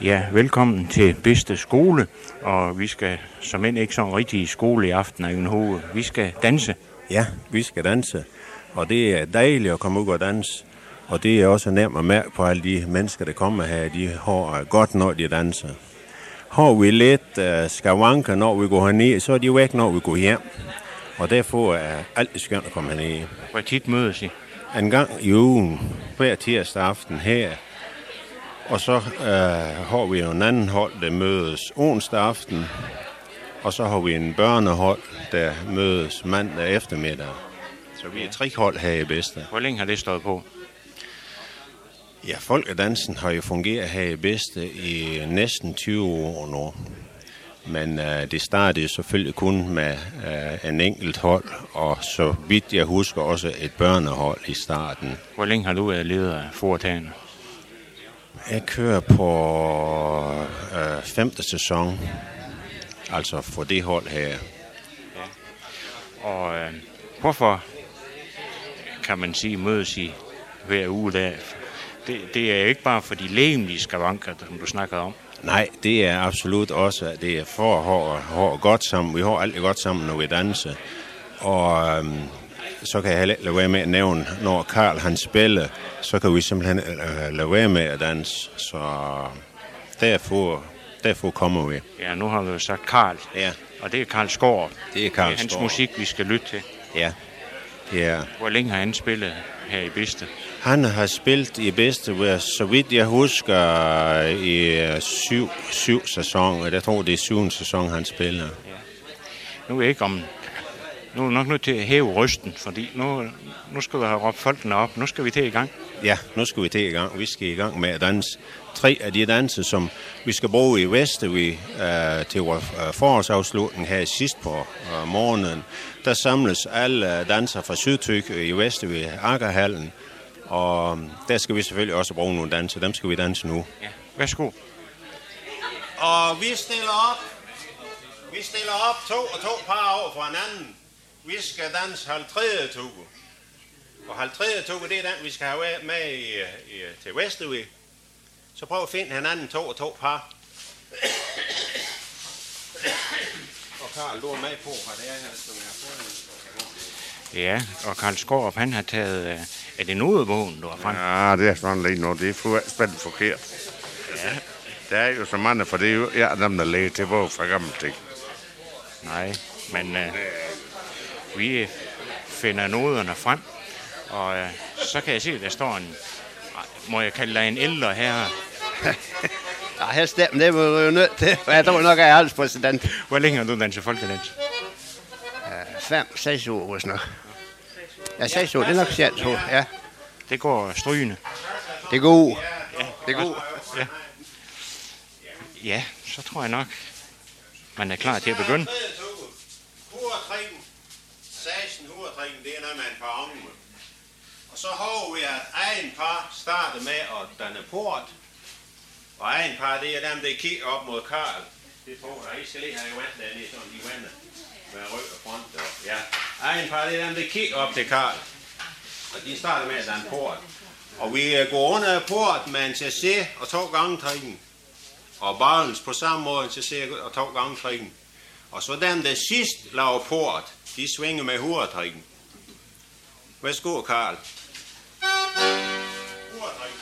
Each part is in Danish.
Ja, velkommen til Bedste Skole, og vi skal som end ikke sådan rigtig i skole i aften af en hoved. Vi skal danse. Ja, vi skal danse, og det er dejligt at komme ud og danse, og det er også nemt at mærke på alle de mennesker, der kommer her, de har godt, når de danser. Har vi lidt skavanker, når vi går herned, så er de væk, når vi går hjem, og derfor er alt skønt at komme herned. Hvor tit mødes I? En gang i ugen, hver tirsdag aften her. Og så har vi jo en anden hold, der mødes onsdag aften. Og så har vi en børnehold, der mødes mandag eftermiddag. Så vi er 3 hold her i Bedste. Hvor længe har det stået på? Ja, folkedansen har jo fungeret her i Bedste i næsten 20 år nu. Men det startede selvfølgelig kun med en enkelt hold, og så vidt jeg husker også et børnehold i starten. Hvor længe har du været leder af foretagende? Jeg kører på 5. sæson, altså for det hold her. Ja. Og hvorfor kan man sige mødes I hver uge der? Det er ikke bare for de legemlige skavanker, som du snakker om. Nej, det er absolut også, at det er for at have godt sammen. Vi har altid godt sammen, når vi danser. Og så kan jeg heller ikke lade være med at nævne, når Karl han spiller, så kan vi simpelthen lade være med at danse. Så derfor kommer vi. Ja, nu har vi jo sagt Karl. Ja. Og det er Karl Skaarup. Det er Karl Det er hans Skaarup. musik, vi skal lytte til. Ja, det er. Hvor længe har han spillet her i Bedste? Han har spillet i Bedste, så vidt jeg husker, i 7 sæsoner. Jeg tror, det er 7. sæson, han spiller. Ja. Nu er jeg ikke om... Nu er vi nok nødt til at hæve røsten, fordi nu skal vi have råbt folkene op. Nu skal vi til i gang. Ja, nu skal vi til i gang. Vi skal i gang med at danse 3 af de danse, som vi skal bruge i Vestervig til vores forårsafslutning her sidst på morgenen. Der samles alle danser fra Sydtyk i Vestervig, Akkerhallen. Og der skal vi selvfølgelig også bruge nogle danser. Dem skal vi danse nu. Ja, værsgo. Og vi stiller op. Vi stiller op 2 og 2 par over for hinanden. Vi skal danse 50. tuge. Og 50. tuge, det er den, vi skal have med til Vestervig. Så prøv at finde hinanden 2 og 2 par. Og Karl, du er med på, hvad det er her, som jeg har fået. Ja, og Karl Skaarup, han har taget... Er det nodebogen, du har frem? Ja, det er sådan lidt noget. Det er spændt forkert. Ja. Der er jo så mange, for det er jo dem, der lægger til vores fra gammel ting. Nej, men vi finder noderne frem, og så kan jeg se, at der står en... Må jeg kalde dig en ældre herre? Ja, her stemmer, det var jo nødt til. Jeg tror nok, at jeg er alderspræsident. Hvor længe har du danset folkedans? 5-6 år, hvis nok. Ja, 6 år, det er nok 6 år, ja. Det går strygende. Det er god. Ja, det er god. Ja. Ja, så tror jeg nok, man er klar til at begynde. 16 hovedtrækken, det er noget med en par arme. Og så har vi, at en par starter med at danne port. Og en par, det er dem, der kigger op mod Karl. Det tror jeg, I skal lige have vand dernede, sådan de vander med rød og front. Ja. En par, det er dem, der kigger op til Karl. Og de starter med at danne port. Og vi går under port med en chassé og 2 gangetrækken. Og balance på samme måde, en chassé og 2 gangetrækken. Og så dem, der sidst laver port, de svinger med hovedtrækken. Værsgo, Karl. Hovedtrækken.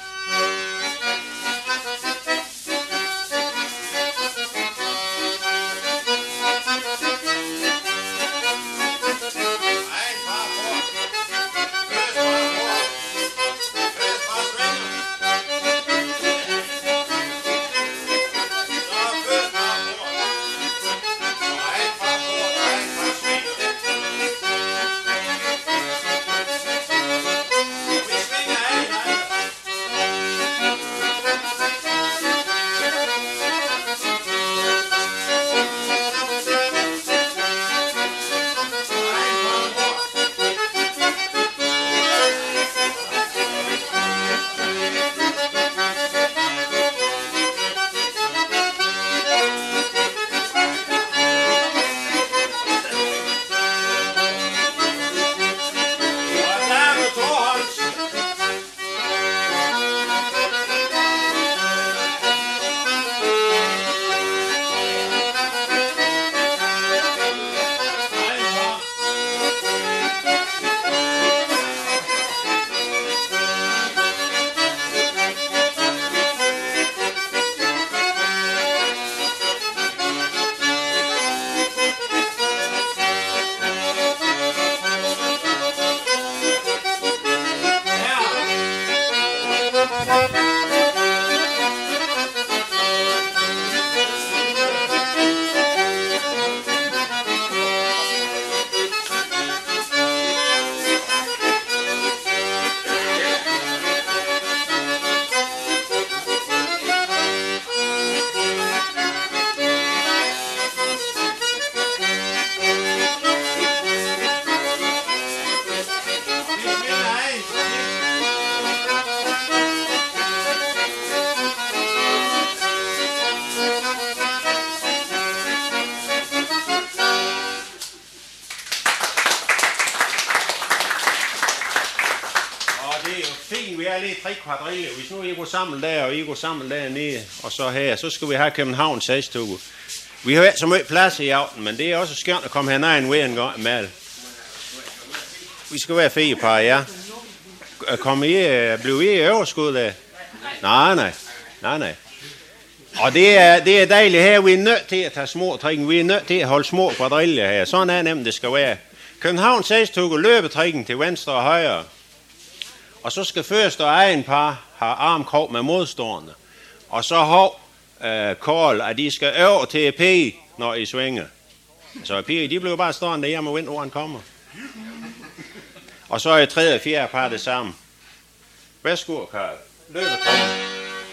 Vi er lige 3 kvadriller. Hvis nu I går sammen der, og I går sammen dernede, og så her, så skal vi have Københavns Sagstue. Vi har ikke så meget plads i aften, men det er også skønt at komme hernede en ved en gang med. Vi skal være 4 par, ja. Bliver I overskud af? Nej. Og det er dejligt her. Vi er nødt til at tage små trikken. Vi er nødt til at holde små kvadriller her. Sådan er nemt, det skal være. Københavns Sagstue løber trikken til venstre og højre. Og så skal første og egen par have armkrog med modstående. Og så hov kål, at de skal over til pige, når I svinger. Så pige, de bliver bare stående derhjemme og vente, hvor han kommer. Og så er 3. og 4. par det samme. Værsgo, Karl. Løbetrækken.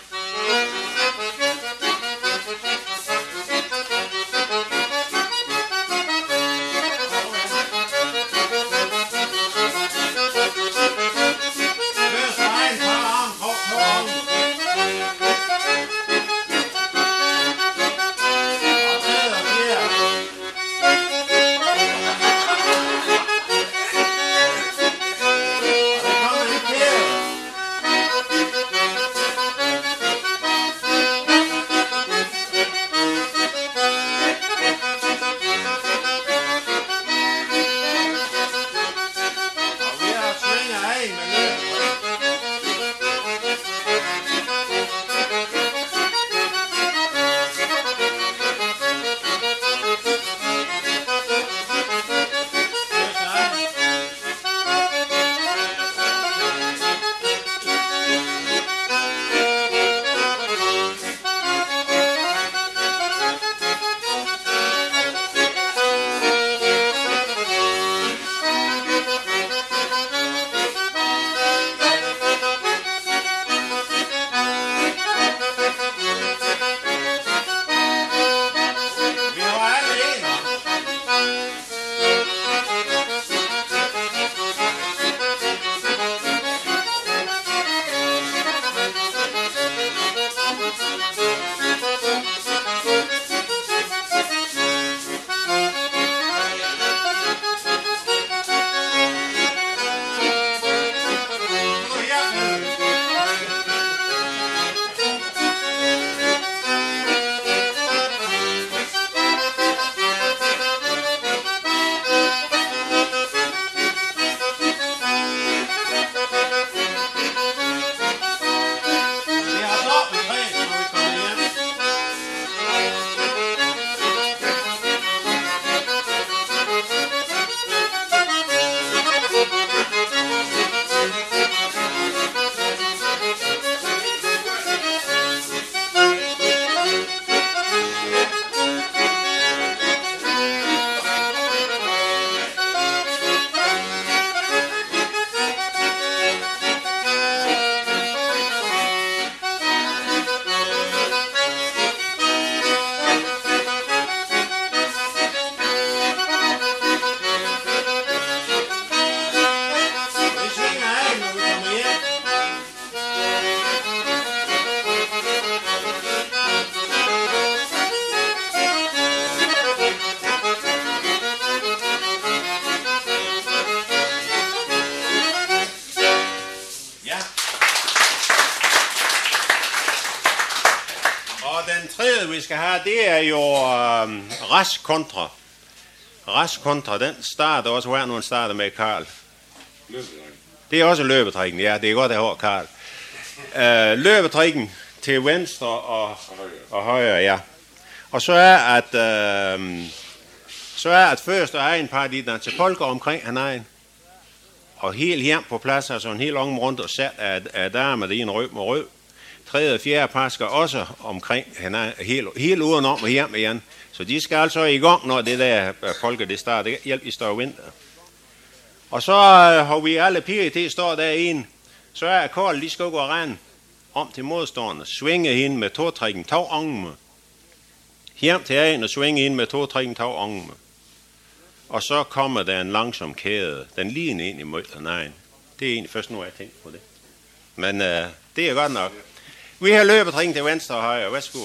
Vi skal have, det er jo rask kontra. Rask kontra, den starter også, hvor nogen starter med Karl. Det er også løbetrækken, ja, det er godt at høre, Karl. Løbetrækken til venstre og højre, ja. Og så er at første og egen par, de der til polker omkring han og helt hjem på plads, altså en helt lang rundt og sat af damer, der er en rød med rød. tredje og fjerde par skal også omkring helt udenom og hjem igen. Så de skal altså i gang, når det der folket det starter. Hjælp i står vinter. Og så har vi alle piger til står derinde. Så er Karl, de skal gå og rende om til modstående. Svinge hende med tog-trækken, tag-angme. Hjem til en og svinge hende med tog-trækken, tag-angme. Og så kommer der en langsom kæde. Den ligner ind i mødet. Nej, det er egentlig først nu, jeg tænkt på det. Men det er godt nok. Vi har løbetrækken til venstre og højre. Værsgo.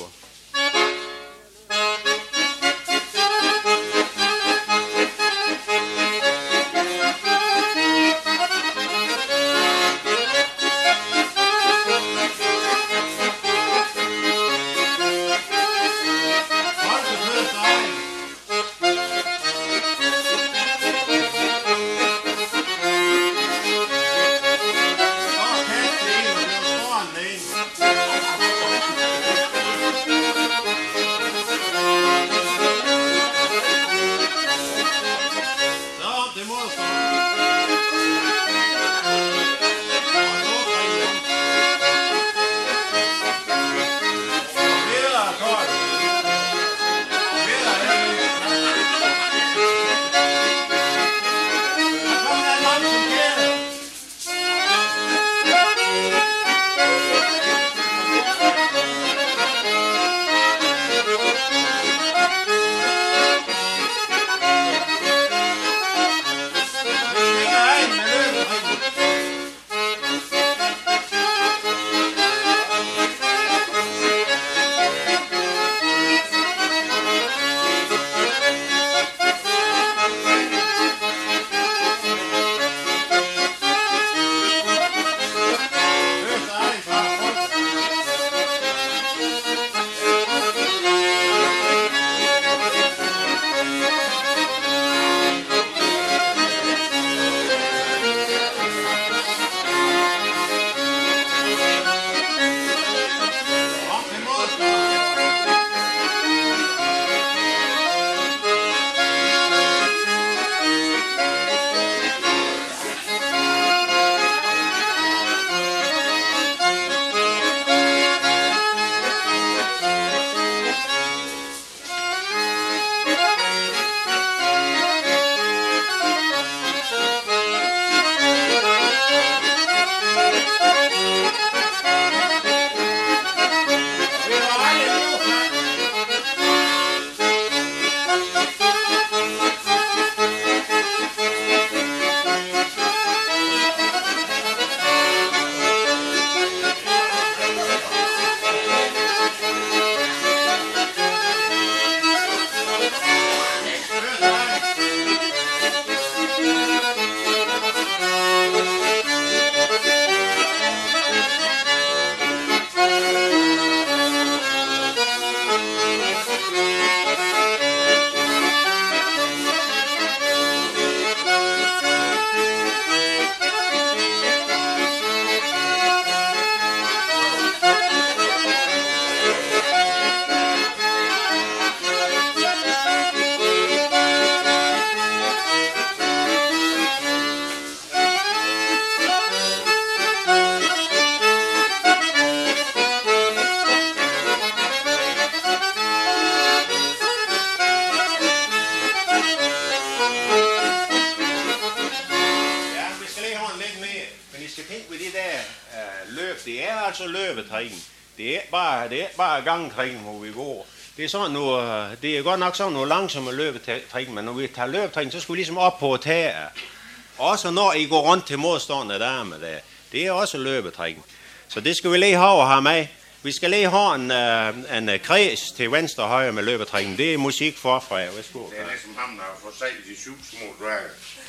altså løbetræning. Det er bare gangtræning, hvor vi går. Det er sådan noget, det er godt nok sådan noget langsomme løbetræning, men når vi tager løbetræning, så skal vi ligesom op på taget. Også når I går rundt til modstående damer der. Det er også løbetræning. Så det skal vi lige have og have med. Vi skal lige have en kreds til venstre og højre med løbetræning. Det er musik forfra. Værsgo. Det er ligesom ham, der har fået sagt de 7 små dværge.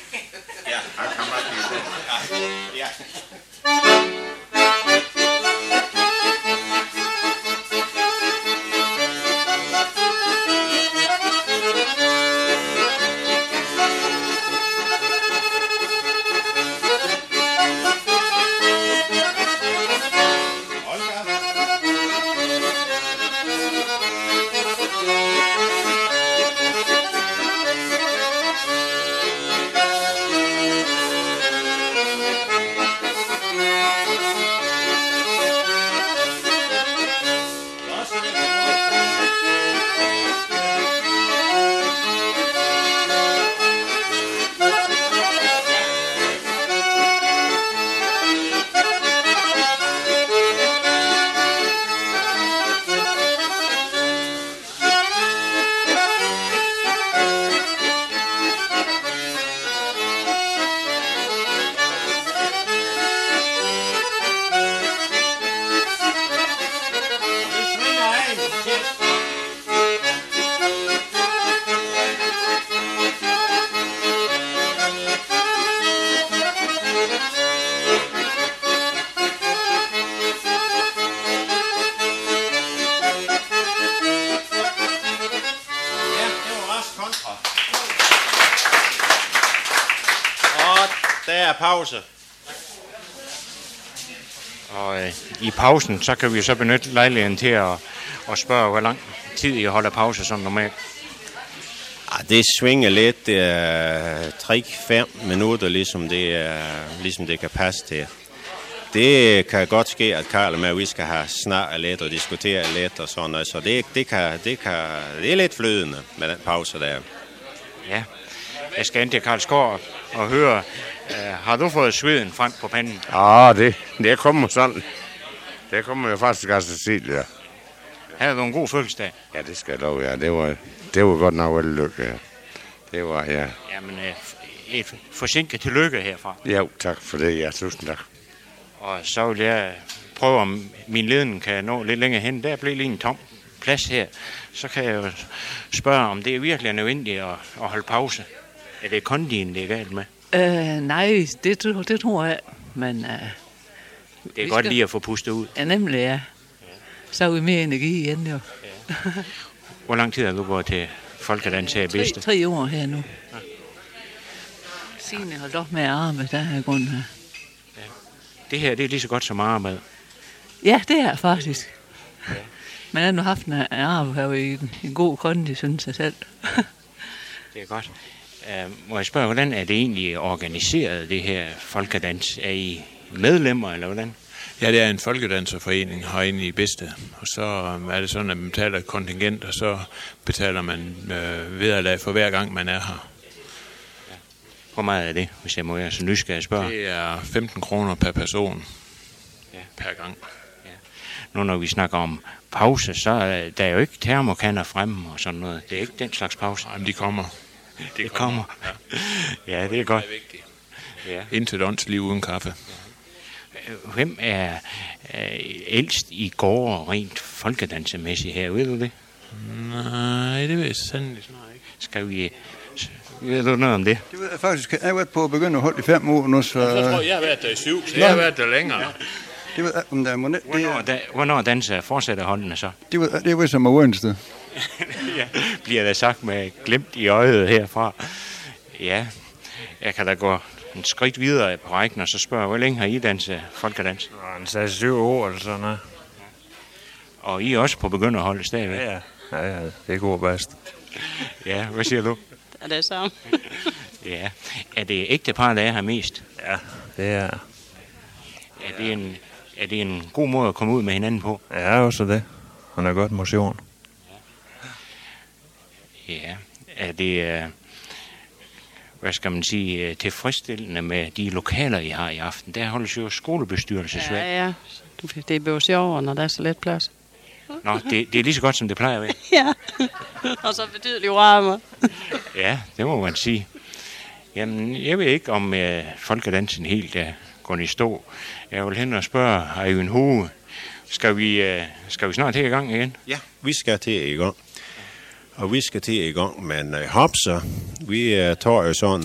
Ja. Han kan man ikke. Ja. er pause. Og i pausen, så kan vi så benytte lejligheden til at spørge, hvor lang tid I holder pause som normalt. Det svinger lidt 3-5 minutter, ligesom det kan passe til. Det kan godt ske, at Karl med, at vi skal have snakket lidt og diskutere lidt og sådan noget. Så det er lidt flydende med den pause der. Ja, jeg skal ind til Karlsgård og høre, har du fået sveden frem på panden? Det kommer sådan. Det kommer jo faktisk af Cecilia. Havde du en god fødselsdag? Ja, det skal jeg lov, ja. Det var godt nok vellykket, ja. Det var, ja. Jamen, et forsinket tillykke herfra. Ja, tak for det, ja. Tusind tak. Og så vil jeg prøve, om min leden kan nå lidt længere hen. Der bliver lige en tom plads her. Så kan jeg jo spørge, om det er virkelig nødvendigt at holde pause. Er det kondien, det er galt med? Nej, det tror jeg. Men det er godt lige at få pustet ud. Ja, nemlig, ja. Så er vi mere energi igen, jo. Ja. Hvor lang tid har du gået til folkedans her i Bedste? 3 år her nu. Ja. Siden jeg holdt op med at arbejde, der er grunden her. Ja. Det her, det er lige så godt som arbejde. Ja, det er faktisk. Ja. Men jeg har nu haft en arbejde her i en god kondi, synes jeg selv. Det er godt. Må jeg spørge, hvordan er det egentlig organiseret, det her folkedans? Er I medlemmer, eller hvordan? Ja, det er en folkedanserforening herinde i Bedste, og så er det sådan, at man betaler et kontingent, og så betaler man vederlag for hver gang, man er her. Ja. Hvor meget er det, hvis jeg må være så nysgerrig spørge? Det er 15 kroner per person, per gang. Ja. Nu når vi snakker om pause, så er der jo ikke termokanner fremme og sådan noget. Det er ikke den slags pause. Jamen, de kommer. Det kommer. Ja. Ja, det er godt. Det er vigtigt. Ja. Indtil åndsliv uden kaffe. Hvem er ældst i går rent folkedansemæssigt her? Ved du det? Nej, det ved jeg sandelig snart ikke. Skal vi... Ved du noget om det? Det ved jeg faktisk. Jeg har været på at begynde at holde i 5 år nu, så... Jeg tror, jeg har været der i 7, så jeg har været der længere. Ja. Det ved jeg, om der er Hvornår danser fortsætter holdene så? Det ved som er uenstet. Ja, bliver der sagt med glimt i øjet herfra. Ja, jeg kan da gå en skridt videre på rækken, og så spørger, hvor længe har I danset folkedans? En 7 år eller sådan noget. Og I er også på begynderholdet stadigvæk? Ja, det går bedst. Ja, hvad siger du? Det er det samme. Ja, er det ægtepar, der er her mest? Ja, det er. Er det en god måde at komme ud med hinanden på? Ja, også det. Han har godt motion. Ja, er det... hvad skal man sige, tilfredsstillende med de lokaler, I har i aften? Der holdes jo skolebestyrelsesvalg. Ja. Det bliver sjovere, når der er så lidt plads. Nå, det er lige så godt, som det plejer at være. Ja, og så betydeligt varmere. Ja, det må man sige. Jamen, jeg ved ikke, om folkedansen helt er gået i stå. Jeg vil hen og spørge, har I en hue? Skal vi snart til i gang igen? Ja, vi skal til i gang. Og vi skal til i gang med en hopser. Vi tager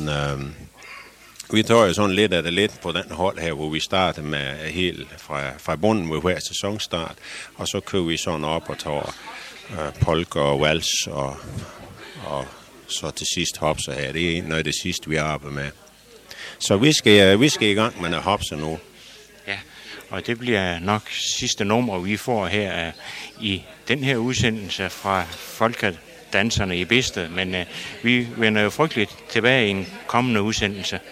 jo sådan lidt af det lidt på den hold her, hvor vi starter med helt fra bunden med hver sæsonstart. Og så kører vi sådan op og tager polka og vals og så til sidst hopser her. Det er noget af det sidste, vi arbejder med. Så vi skal i gang med en hopser nu. Ja, og det bliver nok sidste nummer, vi får her i den her udsendelse fra folkedanserne i Bedste, men vi vender jo frygteligt tilbage i en kommende udsendelse.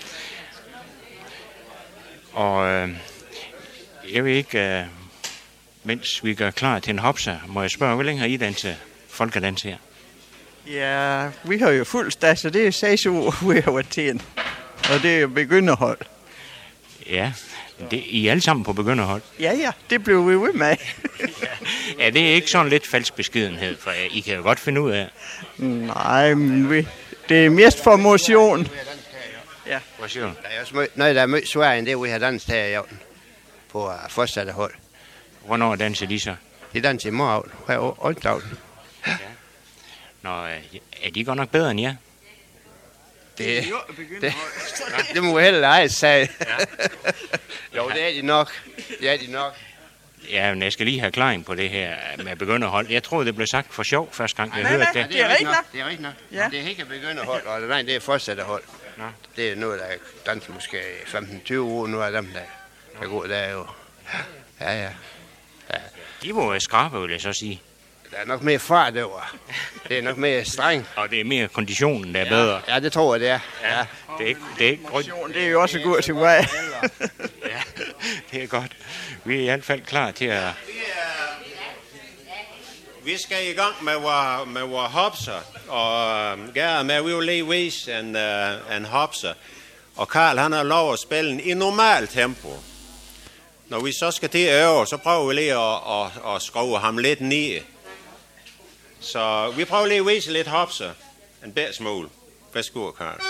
Og jeg ved ikke, mens vi gør klar til en hopser, må jeg spørge, hvor længe har I danset folkedans her? Ja, vi har jo fuld stats, så det er 6 år, vi har været til. Og det er jo begynderhold. Ja, I er alle sammen på begynderhold? Ja, det blev vi ved med. Ja, det er ikke sådan lidt falsk beskedenhed, for I kan jo godt finde ud af. Nej, men det er mest for motion. Ja. Hvad siger du? Der er også noget, der er meget sværere end det, vi har danset her i aften på fortsatte hold. Hvornår danser de så? De danser i morgen, hver onsdag. Ja. Nå, er de godt nok bedre end jer? Det må heller ej sige. Jo, det er de nok. Ja, men jeg skal lige have klaring på det her med begynderhold. Jeg troede, det blev sagt for sjov første gang, jeg hørte det. Det er rigtigt nok. Det er rigtigt nok. Ja. Det er ikke begynderhold, og nej, det er fortsætte hold. Nå. Det er noget, der er danset måske 15-20 år nu af dem, der går der jo. Ja. De må være skrabe, vil jeg så sige. Der er nok mere fart over. Det er nok mere streng. Og det er mere konditionen, der er bedre. Ja, det tror jeg, det er. Ja. Det er ikke Kondition, det er jo også godt til vej. Ja, det er godt. Vi er i hvert fald klar til at... Vi skal i gang med vores hopser, og Gerhard med, vi vil lige vise en hopser. Og Karl, han har lov at spille i normal tempo. Når vi så skal til at øve, så prøver vi lige at skrue ham lidt ned. Så vi prøver lige at vise lidt hopser. En bedre smule. Værsgo, Karl.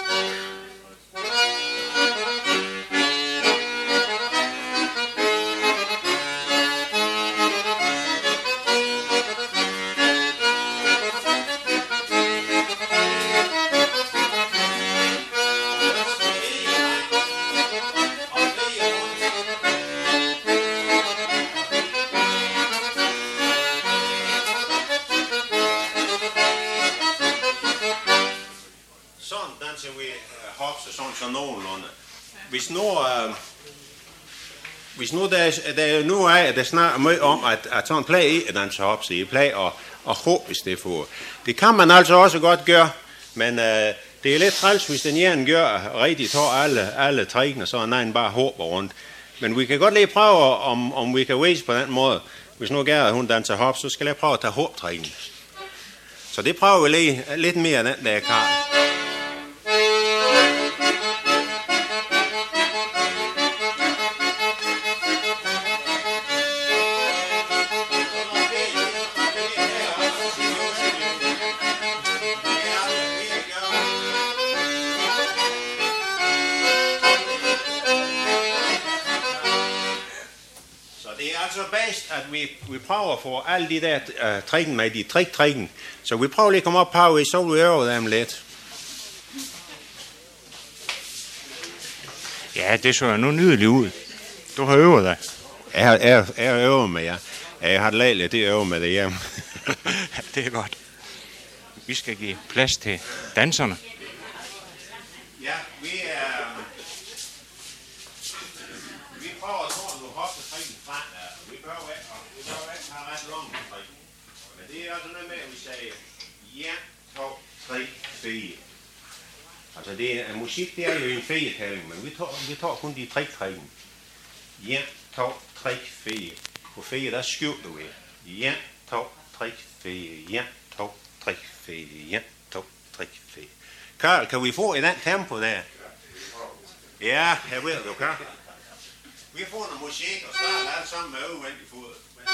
Hvis nu der nu er der snart meget om at sådan plage i at danse hopse, I plage og håb i stedet for. Det kan man altså også godt gøre, men det er lidt træls, hvis den ene gør rigtig tager alle trækkene, så en anden bare håber rundt. Men vi kan godt lige prøve, om vi kan vise på den måde. Hvis nu Gerhard hun danser hop, så skal jeg prøve at tage håbtrækkene. Så det prøver vi lige lidt mere den der, Karl. At vi prøver at få alle de der trikken med, de trikken. Så vi prøver lige at komme op på, så vi øver dem lidt. Ja, det så nu nydeligt ud. Du har øvet dig. Jeg øver med jer. Jeg har lært lidt, det øver med det hjemme. Det er godt. Vi skal give plads til danserne. Ja, vi prøver at få nogle hoppetrikken frem. Vi behøver ikke have ret langt trik. Men det er altså noget med, at vi siger 1, 2, 3, 4. Altså det er musik, det er jo en fegetælling, men vi tager kun de trikken. 1, 2, 3, 4. På 4, der skjuler vi. 1, 2, 3, 4. 1, 2, 3, 4. 1, 2, 3, 4. Karl, kan vi få i den tempo der? Ja, jeg ved du kan. Vi får noget musik og starter alt sammen med udvendig fod.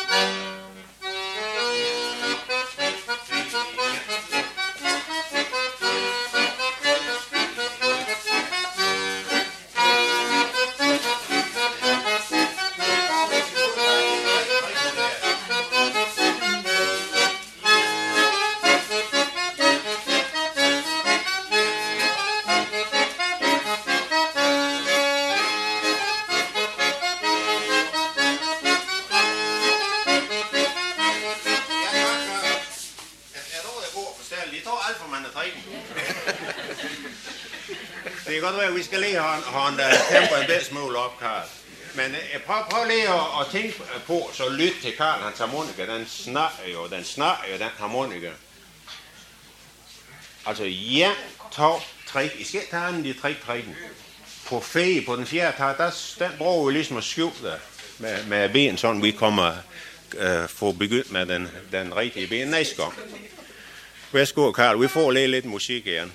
Det kan godt være, at vi skal lige have tempo en bedst smule op, Karl. Men prøv lige at tænke på, så lyt til Karl, hans harmonika, den snakker jo, den harmonika. Altså, 1, 2, 3, I skal tage anden de 3 trækken. På fede, på den fjerde tag, den bruger vi ligesom at skjule med ben, sådan vi kommer få begyndt med den rigtige ben næste gang. Værsgo, Karl, vi får lige lidt musik igen.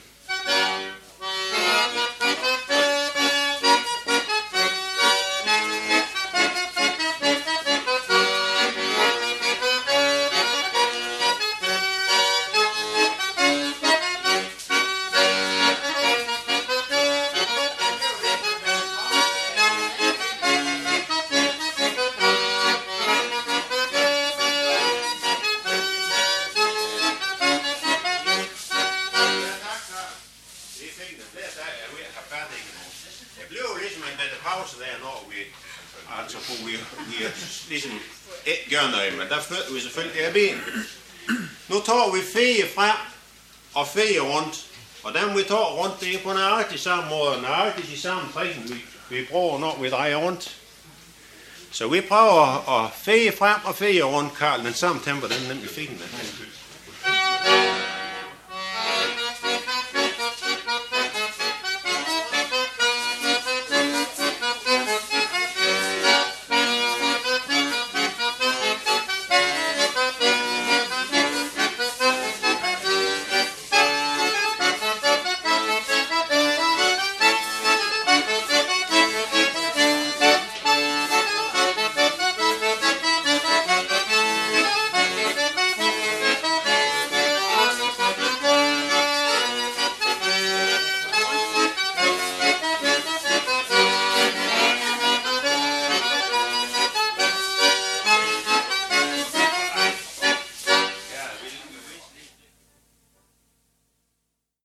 Ligesom ikke gør noget, men der flytter vi selvfølgelig det her ben. Nu tager vi fede frem og fede rundt. Og dem vi tager rundt, det er på nøjagtig samme måde, nøjagtig de samme trin, vi bruger, når vi drejer rundt. Så vi prøver at fede frem og fede rundt, Karl, den samme tempo, den er nemlig fin.